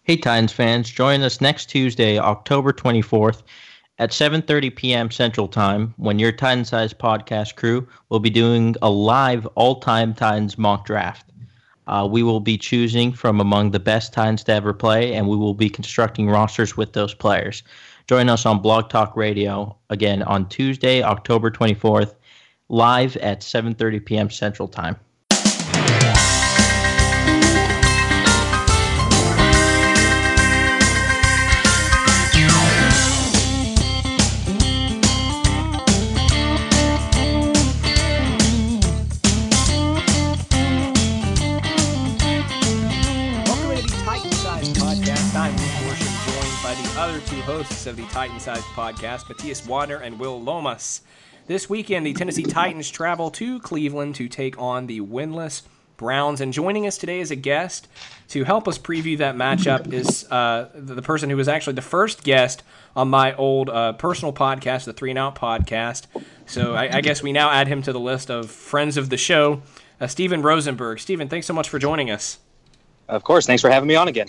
Hey Titans fans, join us next Tuesday, October 24th at 7:30 p.m. Central Time when your Titan-sized podcast crew will be doing a live all-time Titans mock draft. We will be choosing from among the best Titans to ever play, and we will be constructing rosters with those players. Join us on Blog Talk Radio again on Tuesday, October 24th, live at 7:30 p.m. Central Time. Two hosts of the Titan-sized podcast, Matthias Wadner and Will Lomas. This weekend, the Tennessee Titans travel to Cleveland to take on the winless Browns. And joining us today as a guest to help us preview that matchup is the person who was actually the first guest on my old personal podcast, the 3 and Out podcast. So I guess we now add him to the list of friends of the show, Steven Rosenberg. Steven, thanks so much for joining us. Of course. Thanks for having me on again.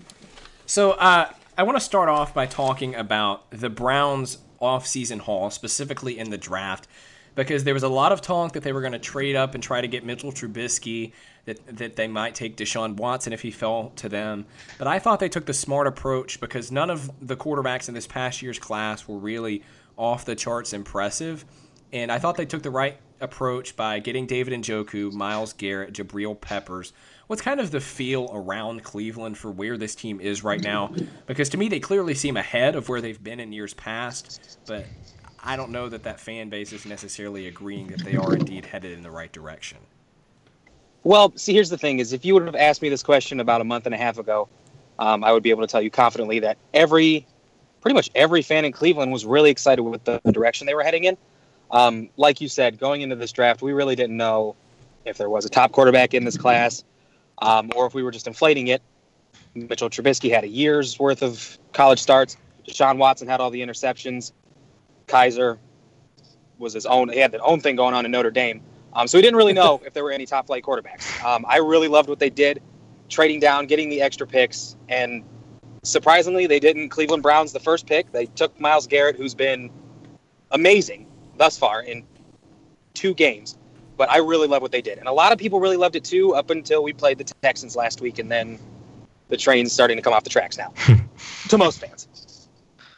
So, I want to start off by talking about the Browns' off-season haul, specifically in the draft, because there was a lot of talk that they were going to trade up and try to get Mitchell Trubisky, that they might take Deshaun Watson if he fell to them. But I thought they took the smart approach because none of the quarterbacks in this past year's class were really off-the-charts impressive, and I thought they took the right approach by getting David Njoku, Myles Garrett, Jabril Peppers. What's kind of the feel around Cleveland for where this team is right now? Because to me, they clearly seem ahead of where they've been in years past, but I don't know that fan base is necessarily agreeing that they are indeed headed in the right direction. Well, see, here's the thing: is if you would have asked me this question about a month and a half ago, I would be able to tell you confidently that pretty much every fan in Cleveland was really excited with the direction they were heading in. Like you said, going into this draft, we really didn't know if there was a top quarterback in this class. Or if we were just inflating it. Mitchell Trubisky had a year's worth of college starts. Deshaun Watson had all the interceptions. Kaiser was he had their own thing going on in Notre Dame. So we didn't really know if there were any top flight quarterbacks. I really loved what they did, trading down, getting the extra picks, and surprisingly, they didn't Cleveland Browns the first pick. They took Myles Garrett, who's been amazing thus far in 2 games. But I really love what they did. And a lot of people really loved it, too, up until we played the Texans last week. And then the train's starting to come off the tracks now, to most fans.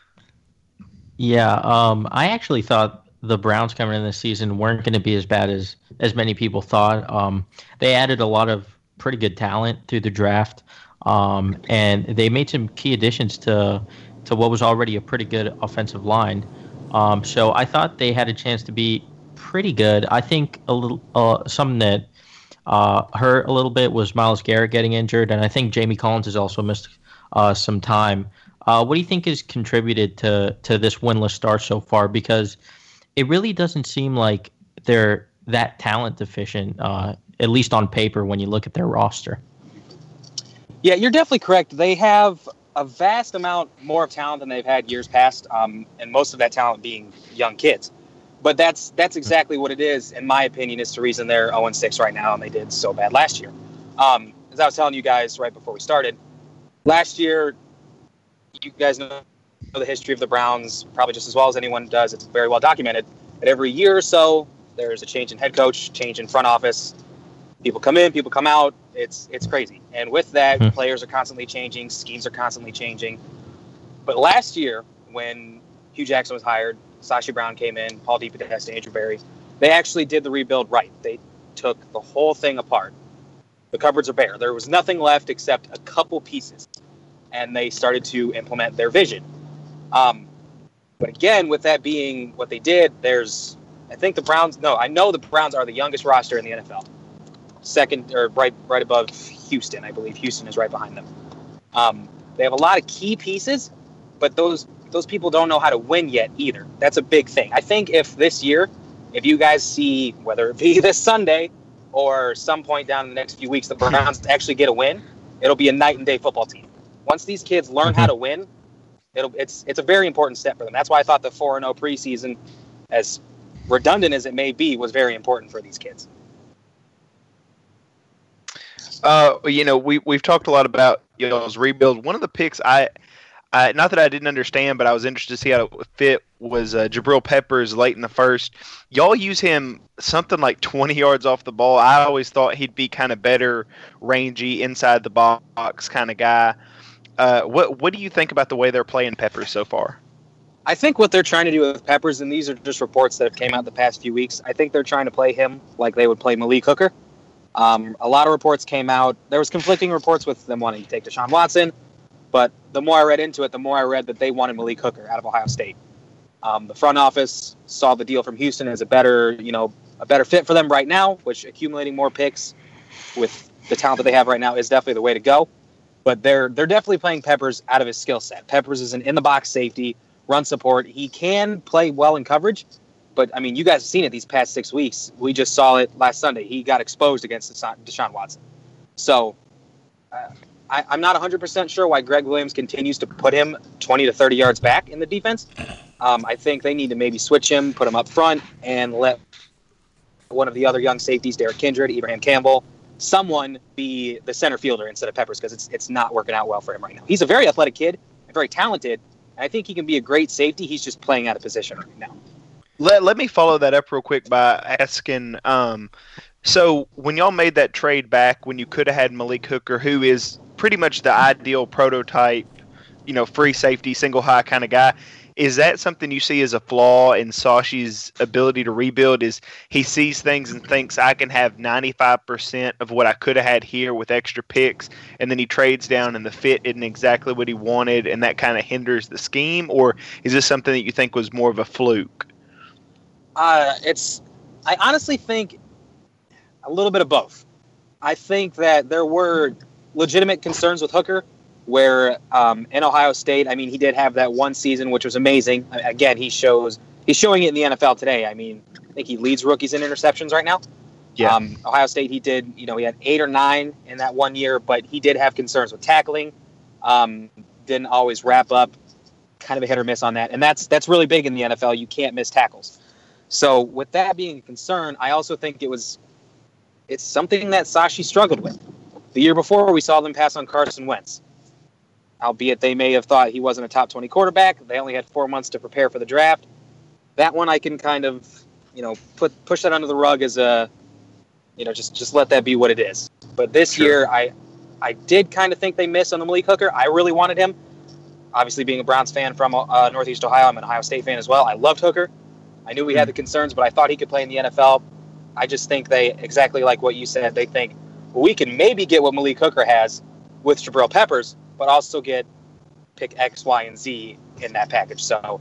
Yeah, I actually thought the Browns coming in this season weren't going to be as bad as many people thought. They added a lot of pretty good talent through the draft. And they made some key additions to what was already a pretty good offensive line. So I thought they had a chance to be pretty good. I think a little something that hurt a little bit was Myles Garrett getting injured, and I think Jamie Collins has also missed some time. What do you think has contributed to this winless start so far? Because it really doesn't seem like they're that talent deficient, at least on paper when you look at their roster. Yeah, you're definitely correct. They have a vast amount more of talent than they've had years past, and most of that talent being young kids. But that's exactly what it is, in my opinion, is the reason they're 0-6 right now, and they did so bad last year. As I was telling you guys right before we started, last year, you guys know the history of the Browns probably just as well as anyone does. It's very well documented. That every year or so, there's a change in head coach, change in front office. People come in, people come out. It's crazy. And with that, players are constantly changing, schemes are constantly changing. But last year, when Hugh Jackson was hired, Sashi Brown came in, Paul DePodesta, Andrew Berry. They actually did the rebuild right. They took the whole thing apart. The cupboards are bare. There was nothing left except a couple pieces. And they started to implement their vision. But again, with that being what they did, I know the Browns are the youngest roster in the NFL. Second, or right above Houston, I believe. Houston is right behind them. They have a lot of key pieces, but those people don't know how to win yet either. That's a big thing. I think if you guys see, whether it be this Sunday or some point down in the next few weeks, the Browns actually get a win, it'll be a night and day football team. Once these kids learn how to win, it's a very important step for them. That's why I thought the 4-0 preseason, as redundant as it may be, was very important for these kids. We've talked a lot about y'all's rebuild. One of the picks not that I didn't understand, but I was interested to see how it would fit was Jabril Peppers late in the first. Y'all use him something like 20 yards off the ball. I always thought he'd be kind of better, rangy, inside the box kind of guy. What do you think about the way they're playing Peppers so far? I think what they're trying to do with Peppers, and these are just reports that have came out the past few weeks, I think they're trying to play him like they would play Malik Hooker. A lot of reports came out. There was conflicting reports with them wanting to take Deshaun Watson, but the more I read into it, the more I read that they wanted Malik Hooker out of Ohio State. The front office saw the deal from Houston as a better fit for them right now, which accumulating more picks with the talent that they have right now is definitely the way to go. But they're definitely playing Peppers out of his skill set. Peppers is an in-the-box safety, run support. He can play well in coverage, but, I mean, you guys have seen it these past 6 weeks. We just saw it last Sunday. He got exposed against Deshaun Watson. So I'm not 100% sure why Greg Williams continues to put him 20 to 30 yards back in the defense. I think they need to maybe switch him, put him up front, and let one of the other young safeties, Derek Kindred, Ibrahim Campbell, someone be the center fielder instead of Peppers, because it's not working out well for him right now. He's a very athletic kid and very talented. I think he can be a great safety. He's just playing out of position right now. Let me follow that up real quick by asking, so when y'all made that trade back when you could have had Malik Hooker, who is pretty much the ideal prototype, free safety, single high kind of guy, is that something you see as a flaw in Saushi's ability to rebuild? Is he sees things and thinks I can have 95% of what I could have had here with extra picks, and then he trades down and the fit isn't exactly what he wanted, and that kind of hinders the scheme? Or is this something that you think was more of a fluke? I honestly think a little bit of both. I think that there were legitimate concerns with Hooker, where in Ohio State, I mean, he did have that one season, which was amazing. Again, he's showing it in the NFL today. I mean, I think he leads rookies in interceptions right now. Yeah. Ohio State, he did, he had 8 or 9 in that 1 year, but he did have concerns with tackling. Didn't always wrap up, kind of a hit or miss on that. And that's really big in the NFL. You can't miss tackles. So with that being a concern, I also think it's something that Sashi struggled with. The year before, we saw them pass on Carson Wentz. Albeit they may have thought he wasn't a top 20 quarterback. They only had 4 months to prepare for the draft. That one I can kind of, push that under the rug as a, just let that be what it is. But this year, I did kind of think they missed on the Malik Hooker. I really wanted him. Obviously, being a Browns fan from Northeast Ohio, I'm an Ohio State fan as well. I loved Hooker. I knew we had the concerns, but I thought he could play in the NFL. I just think they, exactly like what you said, they think, well, we can maybe get what Malik Hooker has with Jabril Peppers, but also get pick X, Y, and Z in that package. So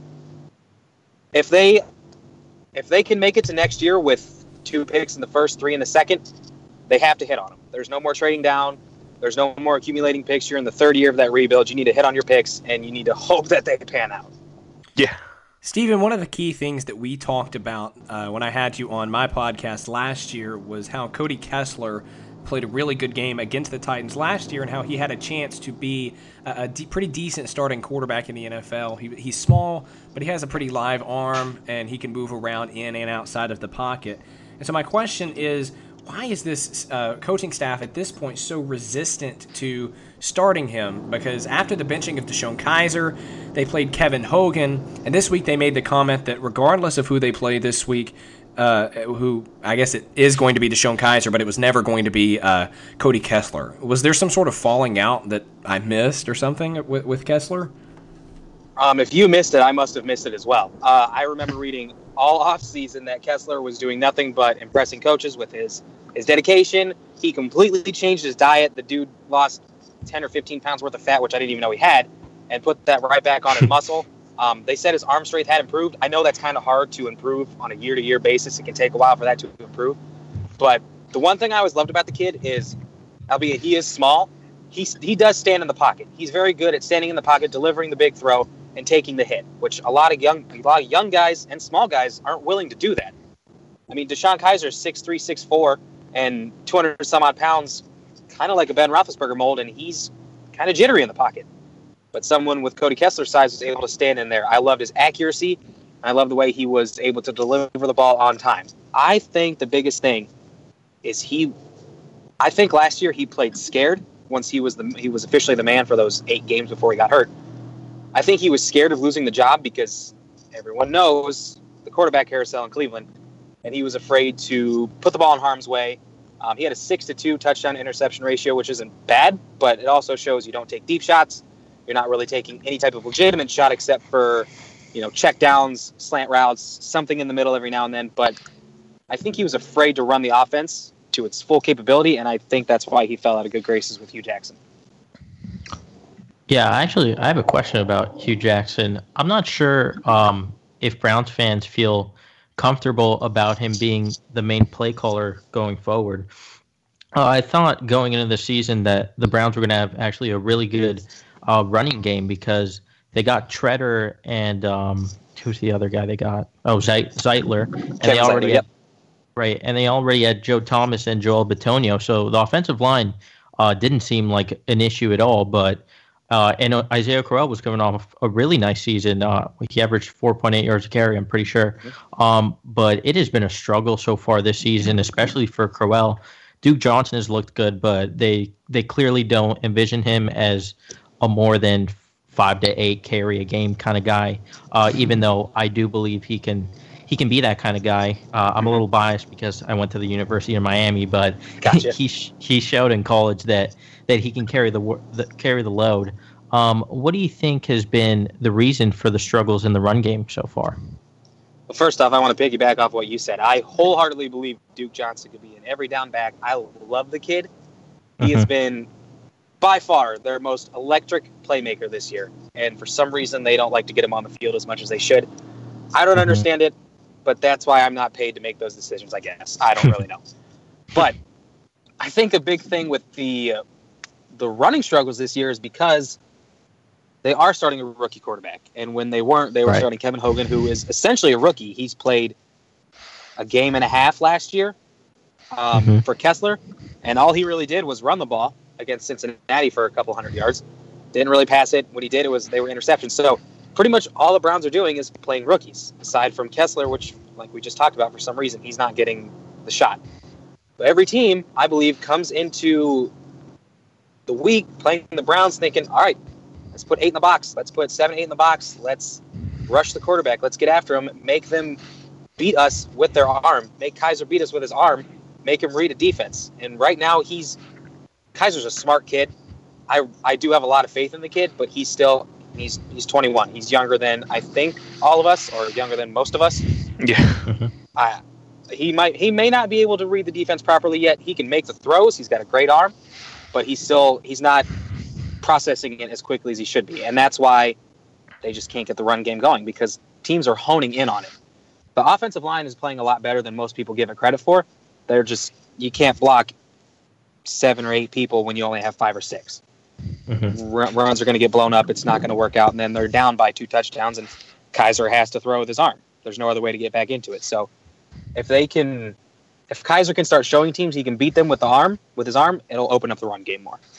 if they can make it to next year with 2 picks in the first, 3 in the second, they have to hit on them. There's no more trading down. There's no more accumulating picks. You're in the 3rd year of that rebuild. You need to hit on your picks, and you need to hope that they pan out. Yeah. Steven, one of the key things that we talked about when I had you on my podcast last year was how Cody Kessler played a really good game against the Titans last year and how he had a chance to be a pretty decent starting quarterback in the NFL. He's small, but he has a pretty live arm, and he can move around in and outside of the pocket. And so my question is, why is this coaching staff at this point so resistant to starting him? Because after the benching of DeShone Kizer, they played Kevin Hogan, and this week they made the comment that regardless of who they play this week, who I guess it is going to be DeShone Kizer, but it was never going to be Cody Kessler. Was there some sort of falling out that I missed or something with Kessler? If you missed it, I must have missed it as well. I remember reading all offseason that Kessler was doing nothing but impressing coaches with his dedication. He completely changed his diet. The dude lost 10 or 15 pounds worth of fat, which I didn't even know he had, and put that right back on his muscle. They said his arm strength had improved. I know that's kind of hard to improve on a year-to-year basis. It can take a while for that to improve. But the one thing I always loved about the kid is, albeit he is small, he does stand in the pocket. He's very good at standing in the pocket, delivering the big throw, and taking the hit, which a lot of young guys and small guys aren't willing to do that. I mean, DeShone Kizer is 6'3", 6'4", and 200-some-odd pounds, kind of like a Ben Roethlisberger mold, and he's kind of jittery in the pocket. But someone with Cody Kessler's size was able to stand in there. I loved his accuracy. I love the way he was able to deliver the ball on time. I think the biggest thing is I think last year he played scared. once he was officially the man for those 8 games before he got hurt. I think he was scared of losing the job because everyone knows the quarterback carousel in Cleveland, and he was afraid to put the ball in harm's way. He had a 6-2 touchdown interception ratio, which isn't bad, but it also shows you don't take deep shots. You're not really taking any type of legitimate shot except for, check downs, slant routes, something in the middle every now and then. But I think he was afraid to run the offense to its full capability, and I think that's why he fell out of good graces with Hugh Jackson. Yeah, actually, I have a question about Hugh Jackson. I'm not sure if Browns fans feel comfortable about him being the main play caller going forward. I thought going into the season that the Browns were going to have actually a really good running game because they got Treader and who's the other guy they got? Oh, Zeitler. And they already had, right, and they already had Joe Thomas and Joel Bitonio. So the offensive line didn't seem like an issue at all, but and Isaiah Crowell was coming off a really nice season. He averaged 4.8 yards a carry, I'm pretty sure. But it has been a struggle so far this season, especially for Crowell. Duke Johnson has looked good, but they clearly don't envision him as a more than 5 to 8 carry a game kind of guy. Even though I do believe he can be that kind of guy. I'm a little biased because I went to the University of Miami, but gotcha. he showed in college that he can carry the load. What do you think has been the reason for the struggles in the run game so far? Well, first off, I want to piggyback off what you said. I wholeheartedly believe Duke Johnson could be an every down back. I love the kid. He has been by far their most electric playmaker this year, and for some reason they don't like to get him on the field as much as they should. I don't understand it, but that's why I'm not paid to make those decisions, I guess. I don't really know. But I think a big thing with the running struggles this year is because they are starting a rookie quarterback. And when they weren't, they were starting Kevin Hogan, who is essentially a rookie. He's played a game and a half last year for Kessler, and all he really did was run the ball against Cincinnati for a couple hundred yards. Didn't really pass it. What he did, they were interceptions. So pretty much all the Browns are doing is playing rookies, aside from Kessler, which, like we just talked about, for some reason, he's not getting the shot. But every team, I believe, comes into the week playing the Browns thinking, all right, let's put 8 in the box. Let's put 7, 8 in the box. Let's rush the quarterback. Let's get after him. Make them beat us with their arm. Make Kaiser beat us with his arm. Make him read a defense. And right now, Kaiser's a smart kid. I do have a lot of faith in the kid, but he's 21. He's younger than, I think, all of us, or younger than most of us. Yeah. He may not be able to read the defense properly yet. He can make the throws. He's got a great arm, but he's not processing it as quickly as he should be. And that's why they just can't get the run game going, because teams are honing in on it. The offensive line is playing a lot better than most people give it credit for. You can't block 7 or 8 people when you only have 5 or 6. Runs are going to get blown up. It's not going to work out. And then they're down by 2 touchdowns, and Kaiser has to throw with his arm. There's no other way to get back into it. So if Kaiser can start showing teams he can beat them with his arm, it'll open up the run game more.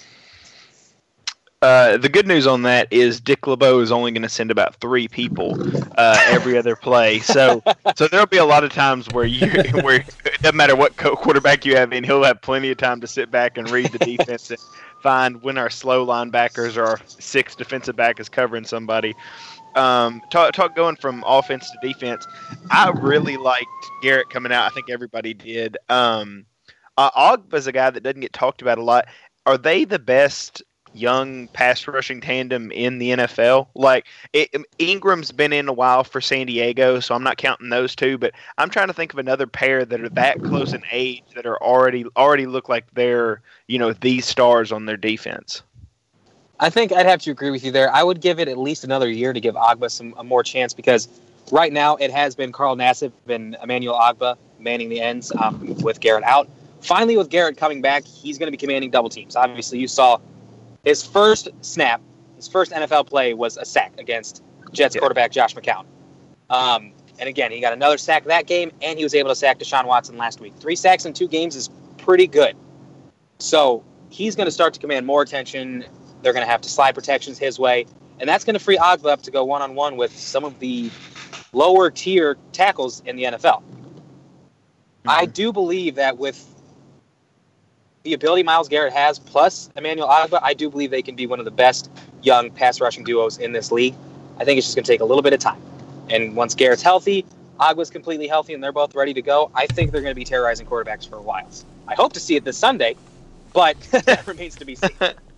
The good news on that is Dick LeBeau is only going to send about 3 people every other play. So there'll be a lot of times where it doesn't matter what quarterback you have in, he'll have plenty of time to sit back and read the defense and find when our slow linebackers or our 6th defensive back is covering somebody. Talk going from offense to defense. I really liked Garrett coming out. I think everybody did. Ogba's a guy that doesn't get talked about a lot. Are they the best young pass rushing tandem in the NFL? Ingram's been in a while for San Diego, so I'm not counting those 2, but I'm trying to think of another pair that are that close in age that are already look like they're, these stars on their defense. I think I'd have to agree with you there. I would give it at least another year to give Ogba a more chance, because right now it has been Carl Nassib and Emmanuel Ogba manning the ends with Garrett out. Finally, with Garrett coming back, he's going to be commanding double teams. Obviously, you saw his first snap, his first NFL play was a sack against Jets quarterback Josh McCown. And again, he got another sack that game, and he was able to sack Deshaun Watson last week. 3 sacks in 2 games is pretty good. So he's going to start to command more attention. They're going to have to slide protections his way, and that's going to free Ogba up to go one-on-one with some of the lower-tier tackles in the NFL. I do believe that with the ability Myles Garrett has, plus Emmanuel Ogbah, I do believe they can be one of the best young pass rushing duos in this league. I think it's just going to take a little bit of time. And once Garrett's healthy, Ogbah's completely healthy, and they're both ready to go, I think they're going to be terrorizing quarterbacks for a while. I hope to see it this Sunday, but that remains to be seen.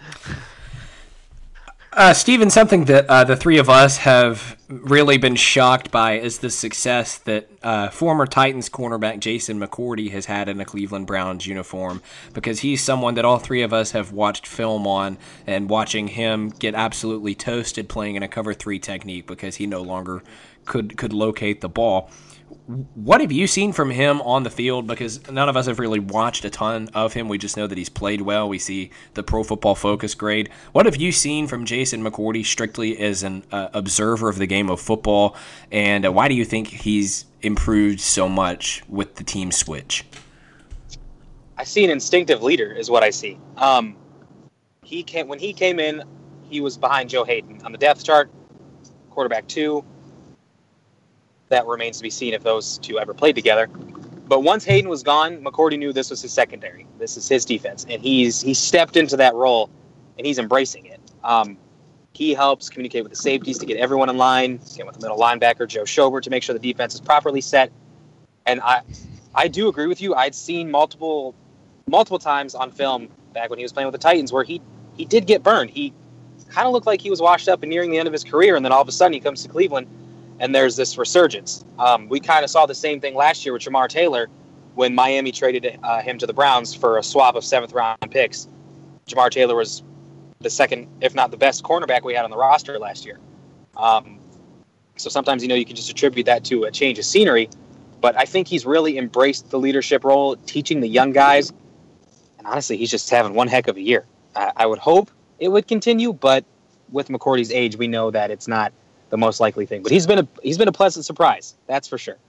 Steven, something that the three of us have really been shocked by is the success that former Titans cornerback Jason McCourty has had in a Cleveland Browns uniform, because he's someone that all three of us have watched film on, and watching him get absolutely toasted playing in a cover 3 technique because he no longer could locate the ball. What have you seen from him on the field? Because none of us have really watched a ton of him. We just know that he's played well. We see the Pro Football Focus grade. What have you seen from Jason McCourty strictly as an observer of the game of football? And why do you think he's improved so much with the team switch? I see an instinctive leader is what I see. When he came in, he was behind Joe Hayden on the depth chart, quarterback 2. That remains to be seen if those two ever played together. But once Hayden was gone, McCourty knew this was his secondary. This is his defense. And he stepped into that role, and he's embracing it. He helps communicate with the safeties to get everyone in line, get with the middle linebacker, Joe Schobert, to make sure the defense is properly set. And I do agree with you. I'd seen multiple times on film back when he was playing with the Titans where he did get burned. He kind of looked like he was washed up and nearing the end of his career, and then all of a sudden he comes to Cleveland, and there's this resurgence. We kind of saw the same thing last year with Jamar Taylor when Miami traded him to the Browns for a swap of 7th-round picks. Jamar Taylor was the second, if not the best, cornerback we had on the roster last year. So sometimes, you can just attribute that to a change of scenery. But I think he's really embraced the leadership role, teaching the young guys. And honestly, he's just having one heck of a year. I would hope it would continue, but with McCourty's age, we know that it's not the most likely thing. But he's been a pleasant surprise, that's for sure.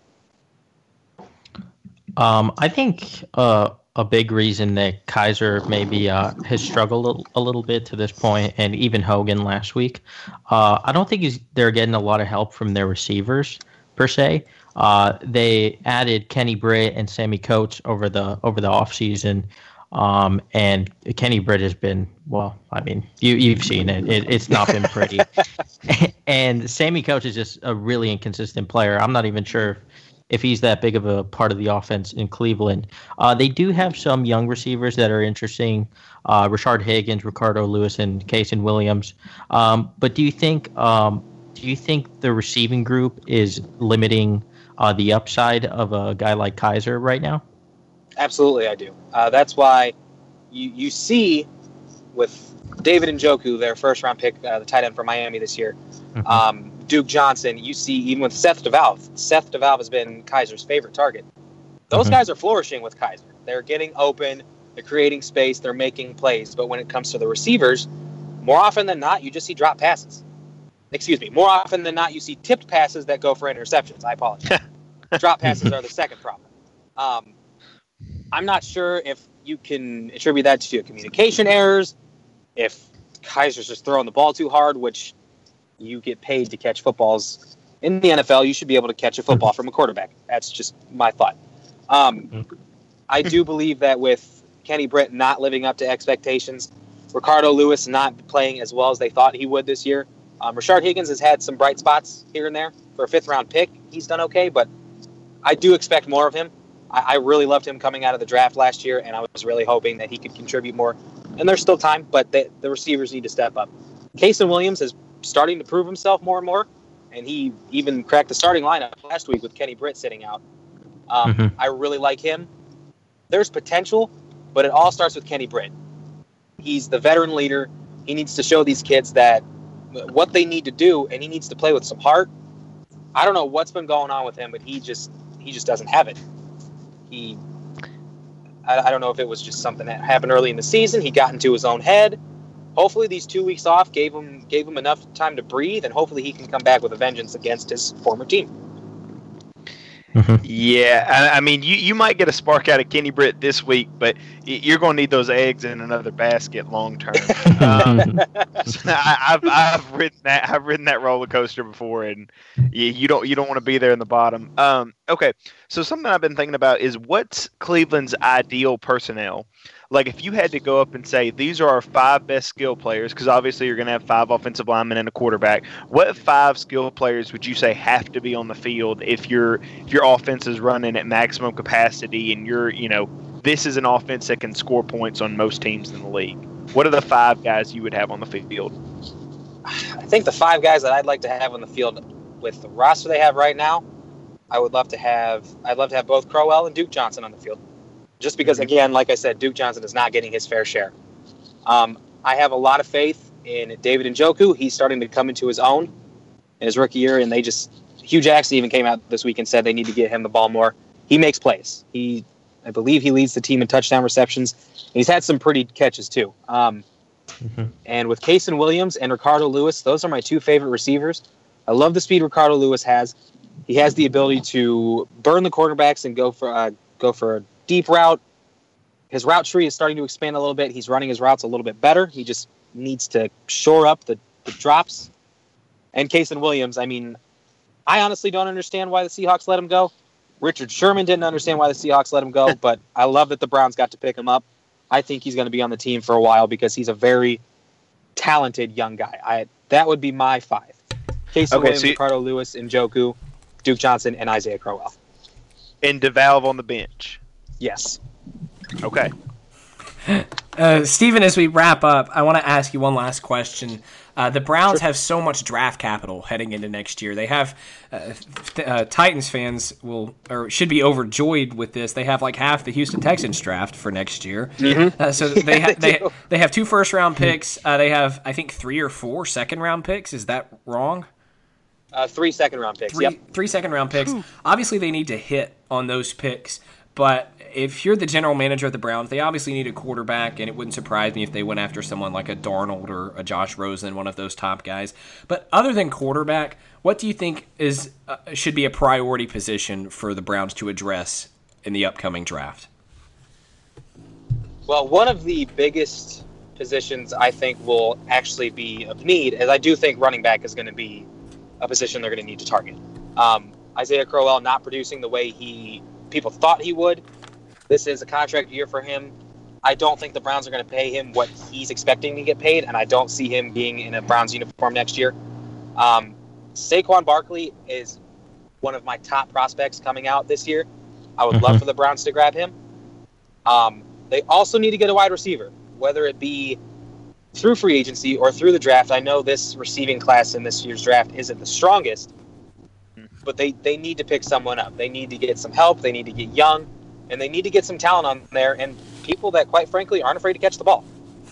I think a big reason that Kizer maybe has struggled a little bit to this point, and even Hogan last week, I don't think they're getting a lot of help from their receivers per se. They added Kenny Britt and Sammy Coates over the offseason. And Kenny Britt has been, well, I mean, you've seen it. It's not been pretty. And Sammy Coates is just a really inconsistent player. I'm not even sure if he's that big of a part of the offense in Cleveland. They do have some young receivers that are interesting. Rashard Higgins, Ricardo Lewis, and Kason Williams. But do you think the receiving group is limiting the upside of a guy like Kizer right now? Absolutely, I do. That's why you see with David Njoku, their first-round pick, the tight end for Miami this year, Duke Johnson, you see even with Seth DeValve. Seth DeValve has been Kizer's favorite target. Those guys are flourishing with Kizer. They're getting open, they're creating space, they're making plays. But when it comes to the receivers, more often than not, you just see drop passes. More often than not, you see tipped passes that go for interceptions. I apologize. Drop passes are the second problem. I'm not sure if you can attribute that to communication errors, if Kizer's just throwing the ball too hard, which you get paid to catch footballs. In the NFL, you should be able to catch a football from a quarterback. That's just my thought. I do believe that with Kenny Britt not living up to expectations, Ricardo Lewis not playing as well as they thought he would this year, Rashard Higgins has had some bright spots here and there. For a 5th-round pick, he's done okay, but I do expect more of him. I really loved him coming out of the draft last year, and I was really hoping that he could contribute more. And there's still time, but the receivers need to step up. Kason Williams is starting to prove himself more and more, and he even cracked the starting lineup last week with Kenny Britt sitting out. I really like him. There's potential, but it all starts with Kenny Britt. He's the veteran leader. He needs to show these kids that what they need to do, and he needs to play with some heart. I don't know what's been going on with him, but he just doesn't have it. I don't know if it was just something that happened early in the season. He got into his own head. Hopefully these 2 weeks off gave him enough time to breathe, and hopefully he can come back with a vengeance against his former team. Yeah, I mean, you might get a spark out of Kenny Britt this week, but you're going to need those eggs in another basket long term. I've ridden that roller coaster before, and you don't want to be there in the bottom. Okay, so something I've been thinking about is what's Cleveland's ideal personnel. like if you had to go up and say these are our 5 best skill players, because obviously you're going to have 5 offensive linemen and a quarterback, what 5 skill players would you say have to be on the field if your offense is running at maximum capacity and this is an offense that can score points on most teams in the league? What are the 5 guys you would have on the field? I think the 5 guys that I'd like to have on the field with the roster they have right now, I'd love to have both Crowell and Duke Johnson on the field. Just because, again, like I said, Duke Johnson is not getting his fair share. I have a lot of faith in David Njoku. He's starting to come into his own in his rookie year, and Hugh Jackson even came out this week and said they need to get him the ball more. He makes plays. I believe he leads the team in touchdown receptions. He's had some pretty catches, too. And with Kasen Williams and Ricardo Lewis, those are my 2 favorite receivers. I love the speed Ricardo Lewis has. He has the ability to burn the quarterbacks and go for a deep route. His route tree is starting to expand a little bit. He's running his routes a little bit better. He just needs to shore up the drops. And Kasen Williams, I mean, I honestly don't understand why the Seahawks let him go. Richard Sherman didn't understand why the Seahawks let him go, but I love that the Browns got to pick him up. I think he's going to be on the team for a while because he's a very talented young guy. That would be my 5. Kasen Williams, Ricardo Lewis, Njoku, Duke Johnson, and Isaiah Crowell. And DeValve on the bench. Yes. Okay. Steven, as we wrap up, I want to ask you one last question. The Browns have so much draft capital heading into next year. They have Titans fans should be overjoyed with this. They have like half the Houston Texans draft for next year. Mm-hmm. So they have 2 first-round picks. They have, I think, 3 or 4 second-round picks. Is that wrong? 3 second-round picks. Yep. 3 second-round picks. Obviously, they need to hit on those picks. But if you're the general manager of the Browns, they obviously need a quarterback, and it wouldn't surprise me if they went after someone like a Darnold or a Josh Rosen, one of those top guys. But other than quarterback, what do you think should be a priority position for the Browns to address in the upcoming draft? Well, one of the biggest positions I think will actually be of need, as I do think running back is going to be a position they're going to need to target. Isaiah Crowell not producing the way people thought he would. This is a contract year for him. I don't think the Browns are going to pay him what he's expecting to get paid, and I don't see him being in a Browns uniform next year. Saquon Barkley is one of my top prospects coming out this year. I would love for the Browns to grab him. They also need to get a wide receiver, whether it be through free agency or through the draft. I know this receiving class in this year's draft isn't the strongest, but they need to pick someone up. They need to get some help. They need to get young, and they need to get some talent on there and people that, quite frankly, aren't afraid to catch the ball.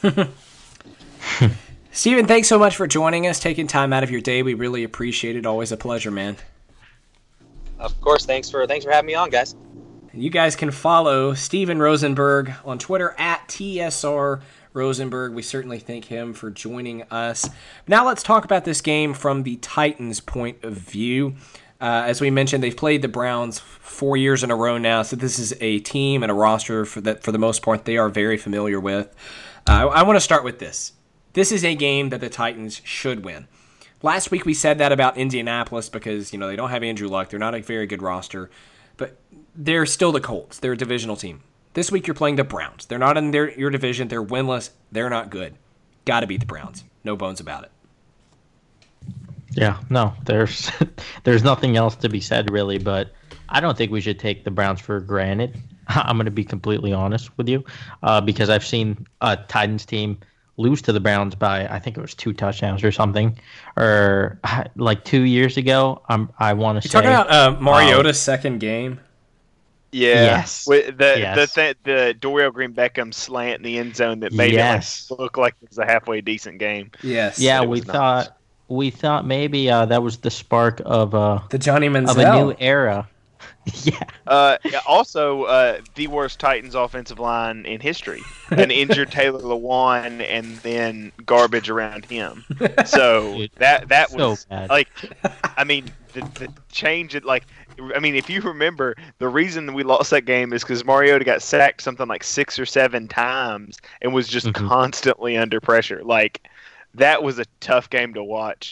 Steven, thanks so much for joining us, taking time out of your day. We really appreciate it. Always a pleasure, man. Of course. Thanks for having me on, guys. You guys can follow Steven Rosenberg on Twitter at TSR Rosenberg. We certainly thank him for joining us. Now let's talk about this game from the Titans' point of view. As we mentioned, they've played the Browns 4 years in a row now, so this is a team and a roster for the most part they are very familiar with. I want to start with this. This is a game that the Titans should win. Last week we said that about Indianapolis because they don't have Andrew Luck. They're not a very good roster, but they're still the Colts. They're a divisional team. This week you're playing the Browns. They're not in your division. They're winless. They're not good. Got to beat the Browns. No bones about it. Yeah, no, there's nothing else to be said really, but I don't think we should take the Browns for granted. I'm going to be completely honest with you because I've seen a Titans team lose to the Browns by, I think it was 2 touchdowns or something, or like 2 years ago. I want to say. You're talking about Mariota's second game? Yeah. Yes. With the Dorial Green Beckham slant in the end zone that made it look like it was a halfway decent game. Yes. Yeah, we thought maybe that was the spark of the Johnny Manziel of a new era. Yeah. Also, the worst Titans offensive line in history. An injured Taylor Lewan and then garbage around him. So that was bad. like, I mean, the change it like. I mean, if you remember, the reason we lost that game is because Mariota got sacked something like 6 or 7 times and was just constantly under pressure. Like, that was a tough game to watch.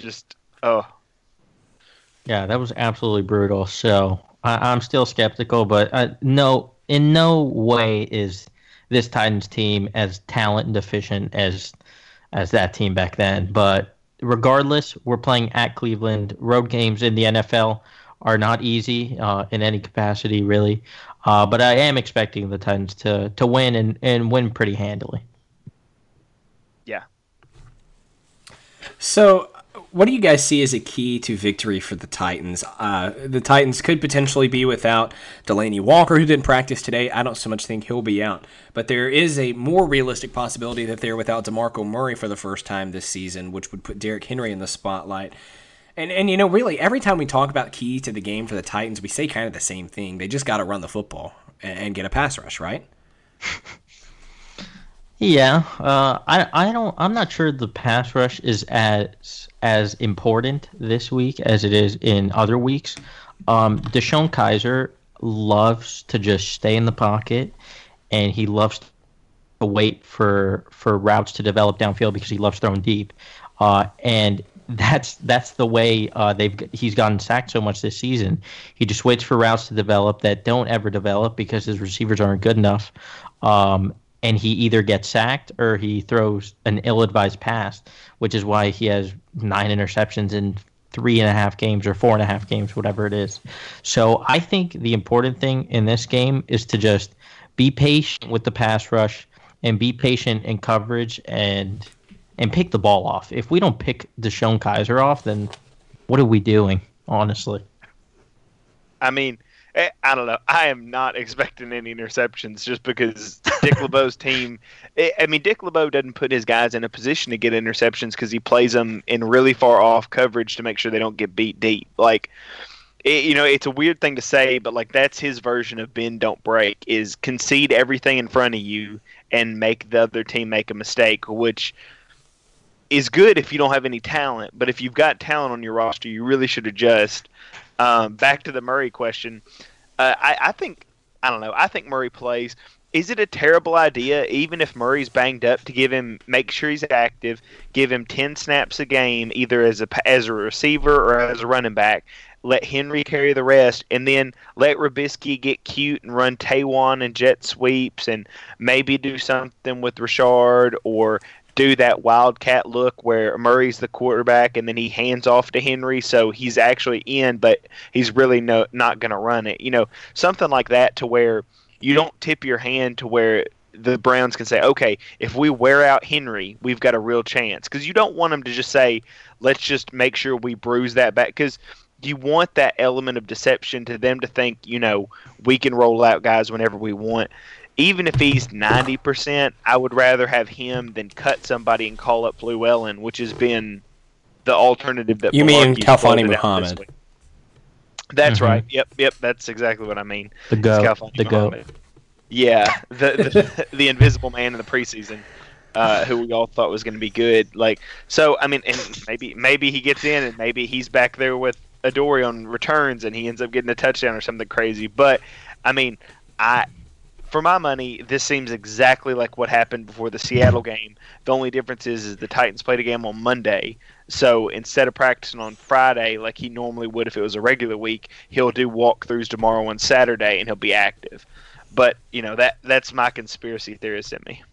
Yeah, that was absolutely brutal. So I'm still skeptical, but in no way is this Titans team as talent deficient as that team back then. But regardless, we're playing at Cleveland. Road games in the NFL are not easy in any capacity, really. But I am expecting the Titans to win and win pretty handily. Yeah. So, what do you guys see as a key to victory for the Titans? The Titans could potentially be without Delanie Walker, who didn't practice today. I don't so much think he'll be out. But there is a more realistic possibility that they're without DeMarco Murray for the first time this season, which would put Derrick Henry in the spotlight. And you know, really, every time we talk about key to the game for the Titans, we say kind of the same thing. They just got to run the football and get a pass rush, right? Yeah, I'm not sure the pass rush is as important this week as it is in other weeks. DeShone Kizer loves to just stay in the pocket, and he loves to wait for routes to develop downfield because he loves throwing deep. And that's the way he's gotten sacked so much this season. He just waits for routes to develop that don't ever develop because his receivers aren't good enough. And he either gets sacked or he throws an ill-advised pass, which is why he has 9 interceptions in 3.5 games or 4.5 games, whatever it is. So I think the important thing in this game is to just be patient with the pass rush and be patient in coverage and pick the ball off. If we don't pick DeShone Kizer off, then what are we doing, honestly? I mean, I don't know. I am not expecting any interceptions just because Dick LeBeau's team. I mean, Dick LeBeau doesn't put his guys in a position to get interceptions because he plays them in really far off coverage to make sure they don't get beat deep. Like, it's a weird thing to say, but like that's his version of bend don't break, is concede everything in front of you and make the other team make a mistake, which is good if you don't have any talent. But if you've got talent on your roster, you really should adjust. Back to the Murray question. I think Murray plays. Is it a terrible idea, even if Murray's banged up, to make sure he's active, give him 10 snaps a game, either as a receiver or as a running back, let Henry carry the rest, and then let Trubisky get cute and run Taywan and jet sweeps, and maybe do something with Rashard, or do that wildcat look where Murray's the quarterback and then he hands off to Henry, so he's actually in, but he's really not going to run it. Something like that, to where you don't tip your hand to where the Browns can say, okay, if we wear out Henry, we've got a real chance. Because you don't want them to just say, let's just make sure we bruise that back. Because you want that element of deception to them to think, we can roll out guys whenever we want. Even if he's 90%, I would rather have him than cut somebody and call up Llewellyn, which has been the alternative that you mean Khalfani Muhammad. That's right. Yep. That's exactly what I mean. The goat. Yeah, the invisible man in the preseason, who we all thought was going to be good. So I mean, and maybe he gets in, and maybe he's back there with Adoree on returns, and he ends up getting a touchdown or something crazy. But I mean, for my money, this seems exactly like what happened before the Seattle game. The only difference is the Titans played a game on Monday. So instead of practicing on Friday like he normally would if it was a regular week, he'll do walkthroughs tomorrow on Saturday and he'll be active. But, that's my conspiracy theorist in me.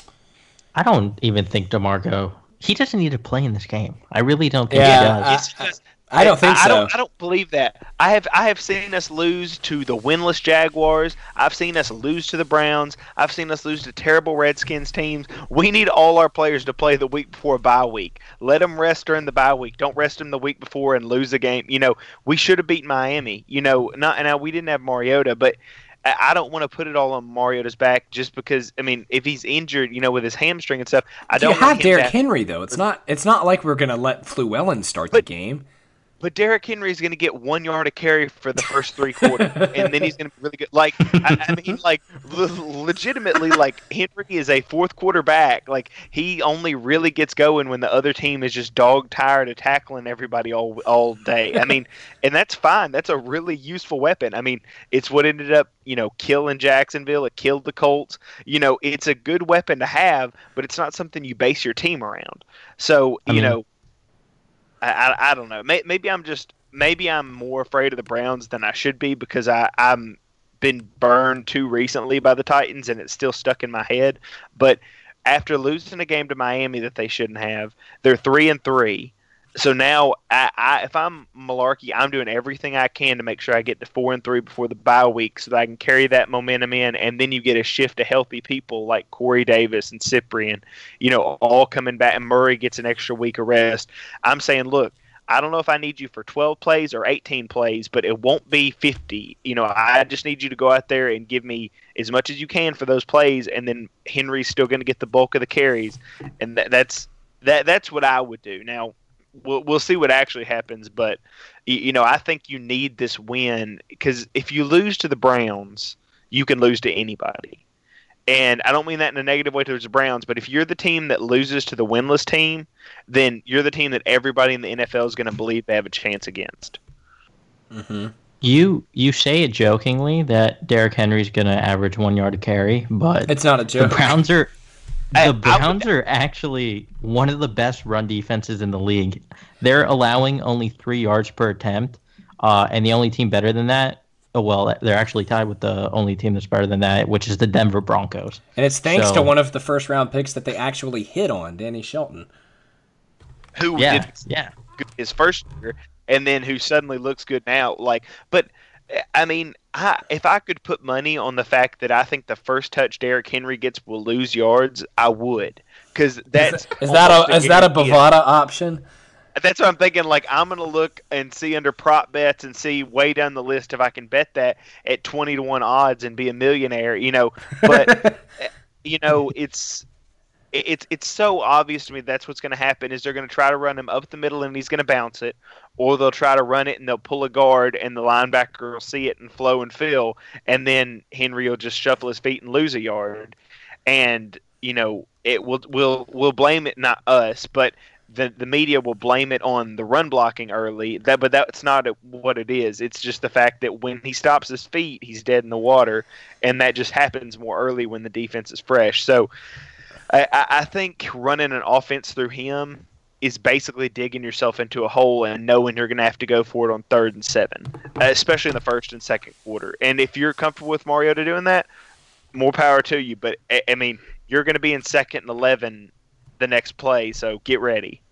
I don't even think DeMarco, he doesn't need to play in this game. I really don't think he does. I don't think so. I don't believe that. I have seen us lose to the winless Jaguars. I've seen us lose to the Browns. I've seen us lose to terrible Redskins teams. We need all our players to play the week before bye week. Let them rest during the bye week. Don't rest them the week before and lose the game. We should have beaten Miami. Now we didn't have Mariota, but I don't want to put it all on Mariota's back just because. I mean, if he's injured, with his hamstring and stuff, I don't. You have Derrick Henry though. It's not like we're gonna let Llewellyn start the game. But Derrick Henry is going to get 1 yard of carry for the first 3 quarters, and then he's going to be really good. Legitimately, Henry is a fourth quarter back. He only really gets going when the other team is just dog tired of tackling everybody all day. I mean, and that's fine. That's a really useful weapon. I mean, it's what ended up, killing Jacksonville. It killed the Colts. It's a good weapon to have, but it's not something you base your team around. So, I don't know. Maybe I'm more afraid of the Browns than I should be because I'm been burned too recently by the Titans, and it's still stuck in my head. But after losing a game to Miami that they shouldn't have, they're 3-3. So now, if I'm Malarkey, I'm doing everything I can to make sure I get to 4-3 before the bye week, so that I can carry that momentum in. And then you get a shift of healthy people like Corey Davis and Cyprian, all coming back, and Murray gets an extra week of rest. I'm saying, look, I don't know if I need you for 12 plays or 18 plays, but it won't be 50. I just need you to go out there and give me as much as you can for those plays, and then Henry's still going to get the bulk of the carries, and that's what I would do. Now, we'll see what actually happens, but I think you need this win, because if you lose to the Browns, you can lose to anybody. And I don't mean that in a negative way towards the Browns, but if you're the team that loses to the winless team, then you're the team that everybody in the NFL is going to believe they have a chance against. Mm-hmm. You say it jokingly that Derrick Henry's going to average 1 yard a carry, but it's not a joke. The Browns are actually one of the best run defenses in the league. They're allowing only 3 yards per attempt, and the only team better than that, they're actually tied with the only team that's better than that, which is the Denver Broncos. And it's thanks to one of the first-round picks that they actually hit on, Danny Shelton. Who did his first year, and then who suddenly looks good now. But I mean, if I could put money on the fact that I think the first touch Derrick Henry gets will lose yards, I would, because that's is that a Bovada option? That's what I'm thinking. I'm going to look and see under prop bets and see way down the list if I can bet that at 20-1 odds and be a millionaire. But it's so obvious to me that's what's going to happen. Is they're going to try to run him up the middle and he's going to bounce it, or they'll try to run it and they'll pull a guard and the linebacker will see it and flow and fill, and then Henry will just shuffle his feet and lose a yard, and we'll blame it, not us, but the media will blame it on the run blocking early. But that's not what it is. It's just the fact that when he stops his feet, he's dead in the water, and that just happens more early when the defense is fresh. So I think running an offense through him is basically digging yourself into a hole and knowing you're going to have to go for it on 3rd and 7, especially in the first and second quarter. And if you're comfortable with Mariota doing that, more power to you. But I mean, you're going to be in 2nd and 11 the next play, so get ready.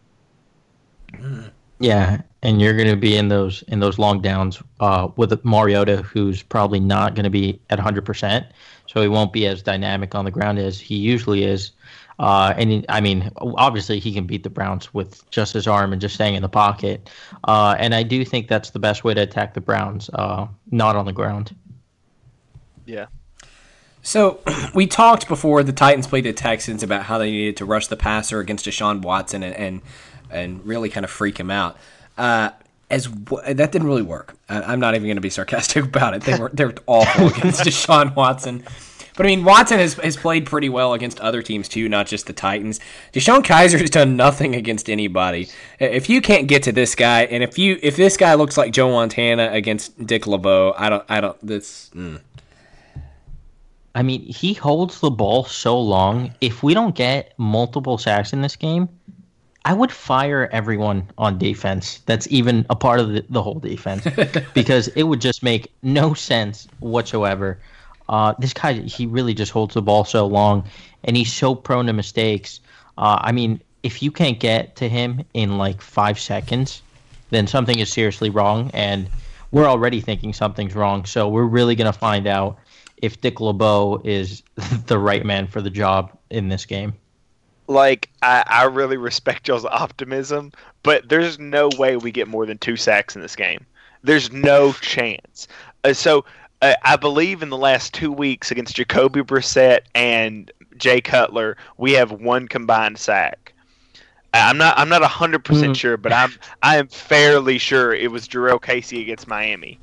Yeah, and you're going to be in those long downs with Mariota, who's probably not going to be at 100%, so he won't be as dynamic on the ground as he usually is. Obviously he can beat the Browns with just his arm and just staying in the pocket. And I do think that's the best way to attack the Browns, not on the ground. Yeah. So we talked before the Titans played the Texans about how they needed to rush the passer against Deshaun Watson and really kind of freak him out. That didn't really work. I'm not even going to be sarcastic about it. They're awful against Deshaun Watson. But I mean, Watson has played pretty well against other teams too, not just the Titans. DeShone Kizer has done nothing against anybody. If you can't get to this guy, and if this guy looks like Joe Montana against Dick LeBeau, I don't. This. I mean, he holds the ball so long. If we don't get multiple sacks in this game, I would fire everyone on defense that's even a part of the whole defense, because it would just make no sense whatsoever. This guy, he really just holds the ball so long, and he's so prone to mistakes. I mean, if you can't get to him in 5 seconds, then something is seriously wrong, and we're already thinking something's wrong. So we're really going to find out if Dick LeBeau is the right man for the job in this game. I really respect y'all's optimism, but there's no way we get more than 2 sacks in this game. There's no chance. I believe in the last 2 weeks against Jacoby Brissett and Jay Cutler, we have 1 combined sack. I'm not 100% sure, but I am fairly sure it was Jurrell Casey against Miami.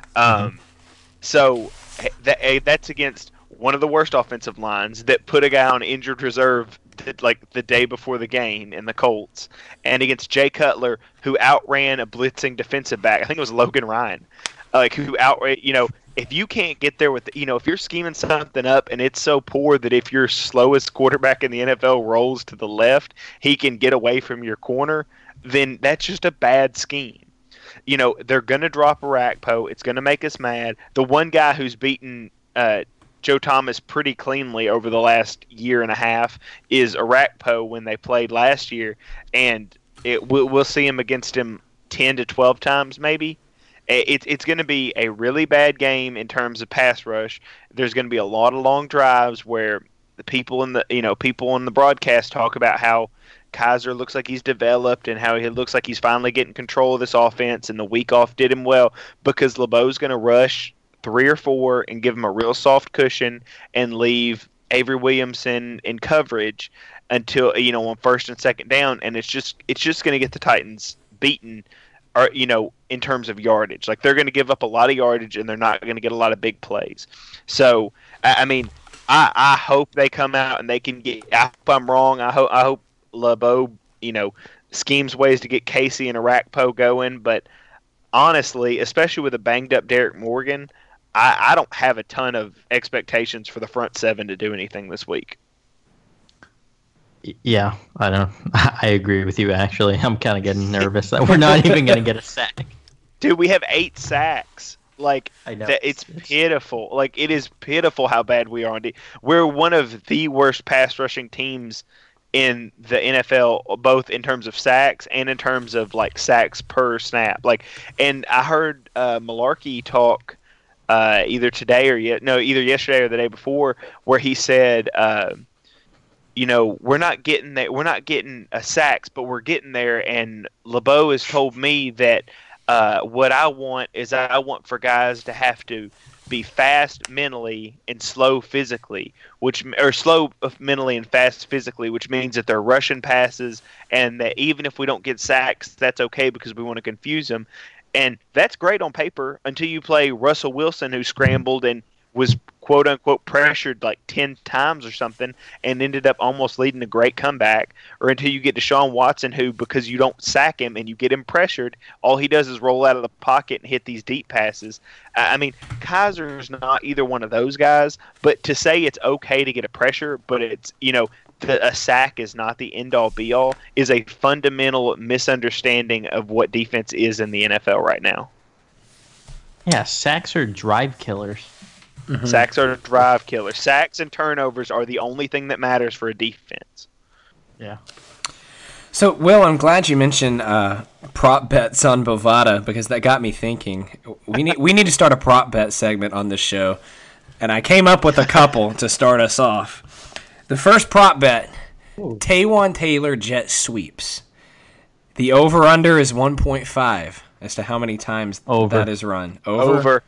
So that's against one of the worst offensive lines that put a guy on injured reserve the day before the game in the Colts, and against Jay Cutler, who outran a blitzing defensive back. I think it was Logan Ryan, who outran. If you can't get there with, if you're scheming something up and it's so poor that if your slowest quarterback in the NFL rolls to the left, he can get away from your corner, then that's just a bad scheme. they're going to drop Arakpo. It's going to make us mad. The one guy who's beaten Joe Thomas pretty cleanly over the last year and a half is Arakpo when they played last year, and we'll see him against him 10 to 12 times maybe. It's going to be a really bad game in terms of pass rush. There's going to be a lot of long drives where the people in the broadcast talk about how Kizer looks like he's developed and how he looks like he's finally getting control of this offense, and the week off did him well because LeBeau's going to rush 3 or 4 and give him a real soft cushion and leave Avery Williamson in coverage until on first and second down, and it's just going to get the Titans beaten, or in terms of yardage. Like, they're going to give up a lot of yardage and they're not going to get a lot of big plays. So I mean, I hope they come out and they can get. I hope I'm wrong. I hope LeBeau schemes ways to get Casey and Arakpo going, but honestly, especially with a banged up Derek Morgan, I don't have a ton of expectations for the front seven to do anything this week. Yeah, I agree with you, actually. I'm kind of getting nervous that we're not even going to get a sack. Dude, we have 8 sacks. Like, I know. It's pitiful. Like, it is pitiful how bad we are. We're one of the worst pass rushing teams in the NFL, both in terms of sacks and in terms of, like, sacks per snap. Like, and I heard Malarkey talk either yesterday or the day before, where he said, we're not getting there. We're not getting sacks, but we're getting there. And LeBeau has told me that what I want is I want for guys to have to be fast mentally and slow physically, slow mentally and fast physically, which means that they're rushing passes, and that even if we don't get sacks, that's okay because we want to confuse them. And that's great on paper until you play Russell Wilson, who scrambled and was quote unquote pressured like 10 times or something and ended up almost leading a great comeback, or until you get Deshaun Watson, who, because you don't sack him and you get him pressured, all he does is roll out of the pocket and hit these deep passes. I mean, Kizer's not either one of those guys, but to say it's okay to get a pressure, but it's, a sack is not the end-all be-all is a fundamental misunderstanding of what defense is in the NFL right now. Yeah, sacks are drive killers. Mm-hmm. Sacks are drive killers. Sacks and turnovers are the only thing that matters for a defense. Yeah. So, Will, I'm glad you mentioned prop bets on Bovada, because that got me thinking. We need to start a prop bet segment on this show, and I came up with a couple to start us off. The first prop bet, Taywan Taylor jet sweeps. The over-under is 1.5 as to how many times that is run. Over.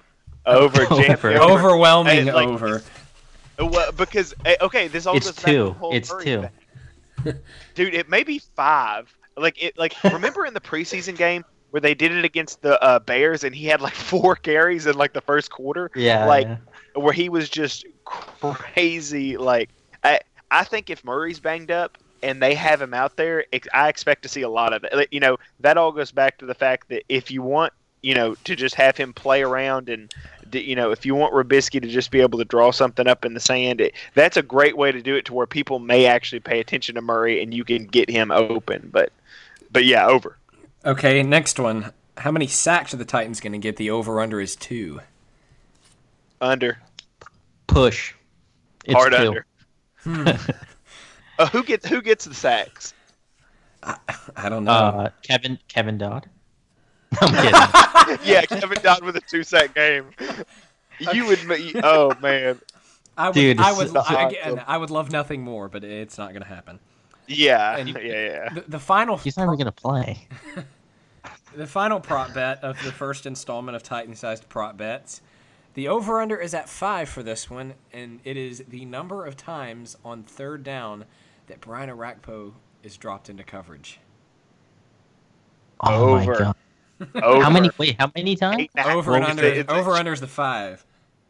Overwhelming over. Well, because, okay, this all it's goes back to the 2. whole It's Murray 2. thing. Dude, it may be 5. Remember in the preseason game where they did it against the Bears and he had like 4 carries in like the first quarter? Yeah. Where he was just crazy. Like, I think if Murray's banged up and they have him out there, I expect to see a lot of it. That all goes back to the fact that if you want, to just have him play around, and if you want Robisky to just be able to draw something up in the sand, that's a great way to do it, to where people may actually pay attention to Murray and you can get him open. But yeah, over. Okay, next one. How many sacks are the Titans going to get? The over-under is 2. Under. Push. It's Hard 2. under. Who gets the sacks? I don't know. Kevin Dodd. I'm kidding. Yeah, Kevin Dodd with a 2-sack game. You would. Oh man. I would love nothing more, but it's not going to happen. Yeah. And Yeah. The final. He's not even going to play. The final prop bet of the first installment of Titan-sized prop bets. The over-under is at 5 for this one, and it is the number of times on third down that Brian Arakpo is dropped into coverage. Oh Over. my god. Over. How many times? Over and under. Over under is the 5.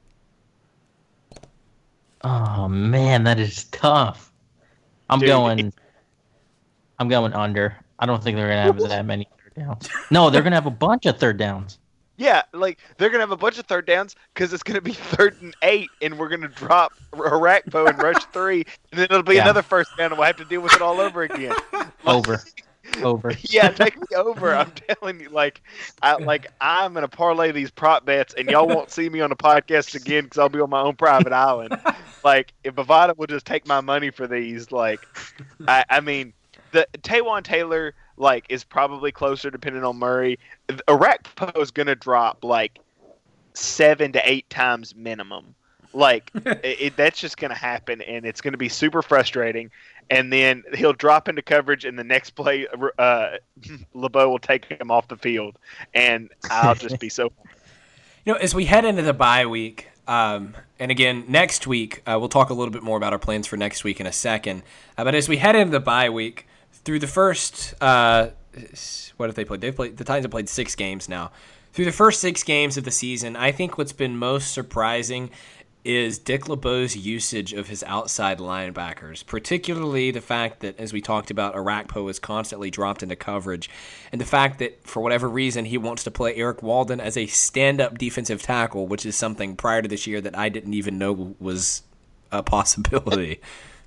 Oh man, that is tough. I'm going under. I don't think they're gonna have that many third downs. No, they're gonna have a bunch of third downs. Yeah, like they're gonna have a bunch of third downs because it's gonna be 3rd and 8, and we're gonna drop Arakpo and rush 3, and then it'll be another first down, and we'll have to deal with it all over again. Over. Over. Yeah, take me over. I'm telling you, I'm gonna parlay these prop bets, and y'all won't see me on the podcast again because I'll be on my own private island. Like, if Bovada will just take my money for these, I mean, the Taywan Taylor is probably closer depending on Murray. Arakpo is gonna drop 7 to 8 times minimum. That's just gonna happen, and it's gonna be super frustrating. And then he'll drop into coverage, and the next play, LeBeau will take him off the field, and I'll just be so. As we head into the bye week, and again next week, we'll talk a little bit more about our plans for next week in a second. But as we head into the bye week, through the first, what have they played? The Titans have played 6 games now. Through the first 6 games of the season, I think what's been most surprising is Dick LeBeau's usage of his outside linebackers, particularly the fact that, as we talked about, Arakpo is constantly dropped into coverage, and the fact that, for whatever reason, he wants to play Eric Walden as a stand-up defensive tackle, which is something prior to this year that I didn't even know was a possibility.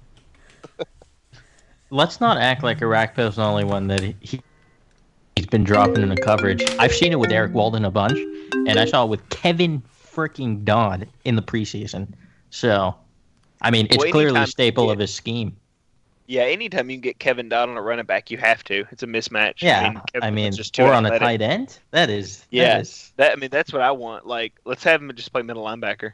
Let's not act like Arakpo's the only one that he's been dropping into coverage. I've seen it with Eric Walden a bunch, and I saw it with Kevin freaking Dodd in the preseason. So, I mean, it's clearly a staple of his scheme. Yeah, anytime you can get Kevin Dodd on a running back, you have to. It's a mismatch. Yeah, or on a tight end. That's what I want. Let's have him just play middle linebacker.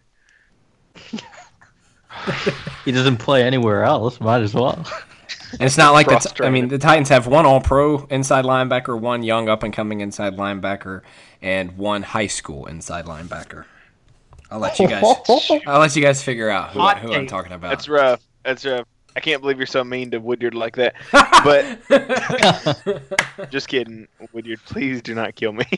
He doesn't play anywhere else. Might as well. And it's not like the Titans have one All-Pro inside linebacker, one young up-and-coming inside linebacker, and one high school inside linebacker. I'll let you guys figure out who I'm talking about. That's rough. I can't believe you're so mean to Woodyard like that. But just kidding, Woodyard. Please do not kill me.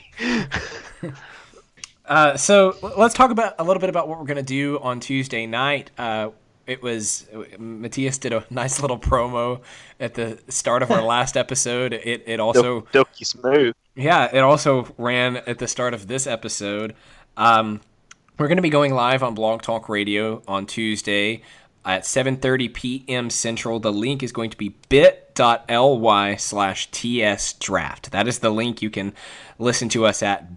So let's talk a little bit about what we're going to do on Tuesday night. Matthias did a nice little promo at the start of our last episode. It also Silky smooth. Yeah, it also ran at the start of this episode. We're going to be going live on Blog Talk Radio on Tuesday at 7:30 p.m. Central. The link is going to be bit.ly/TSDraft. That is the link you can listen to us at,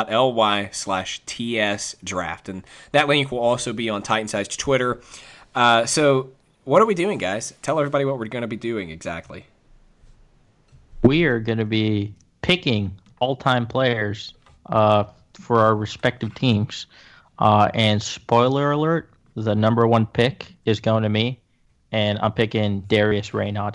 bit.ly/TSDraft. And that link will also be on Titan Side's Twitter. So what are we doing, guys? Tell everybody what we're going to be doing exactly. We are going to be picking all-time players for our respective teams. And spoiler alert, the number 1 pick is going to me, and I'm picking Darius Raynaud.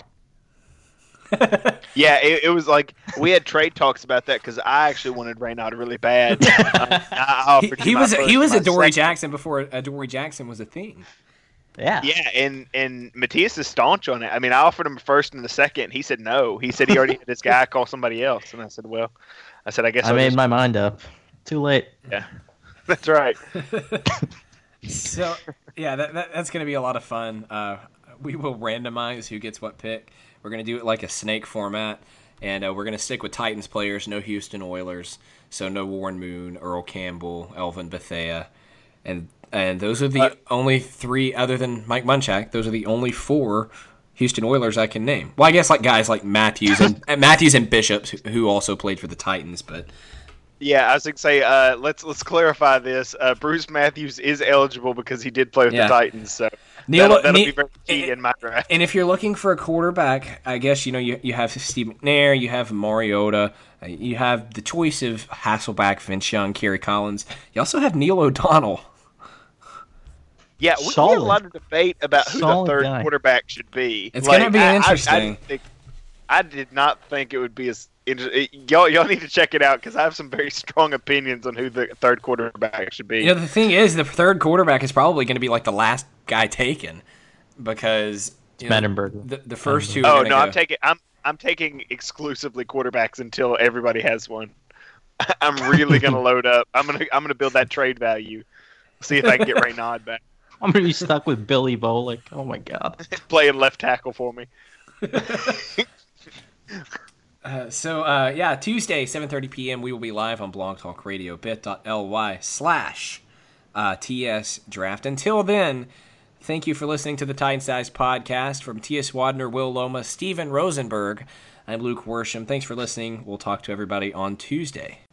Yeah, it was we had trade talks about that because I actually wanted Raynaud really bad. He was a Dory Jackson before Dory Jackson was a thing. Yeah. Yeah, and Matthias is staunch on it. I mean, I offered him a first and a second. He said no. He said he already had this guy call somebody else, and I said, I guess I made my mind up. Too late. Yeah, that's right. So, yeah, that's going to be a lot of fun. We will randomize who gets what pick. We're going to do it like a snake format, and we're going to stick with Titans players, no Houston Oilers, so no Warren Moon, Earl Campbell, Elvin Bethea, and those are the only 3, other than Mike Munchak, those are the only 4 Houston Oilers I can name. Well, I guess guys like Matthews and Bishops, who also played for the Titans, but... Yeah, I was going to say, let's clarify this. Bruce Matthews is eligible because he did play with the Titans, so that'll be very key in my draft. And if you're looking for a quarterback, I guess you have Steve McNair, you have Mariota, you have the choice of Hasselbeck, Vince Young, Kerry Collins. You also have Neil O'Donnell. Yeah, we had a lot of debate about who the third quarterback should be. It's going to be interesting. I did not think it would be as interesting. Y'all need to check it out because I have some very strong opinions on who the third quarterback should be. The thing is, the third quarterback is probably going to be the last guy taken because the first 2. Oh no, I'm taking exclusively quarterbacks until everybody has one. I'm really going to load up. I'm gonna build that trade value. See if I can get Raynaud back. I'm going to be stuck with Billy Bolick. Oh, my God. Playing left tackle for me. Tuesday, 7:30 p.m., we will be live on Blog Talk Radio, bit.ly/TSDraft. Until then, thank you for listening to the Titan Size Podcast. From Matthias Wadner, Will Loma, Steven Rosenberg, I'm Luke Worsham. Thanks for listening. We'll talk to everybody on Tuesday.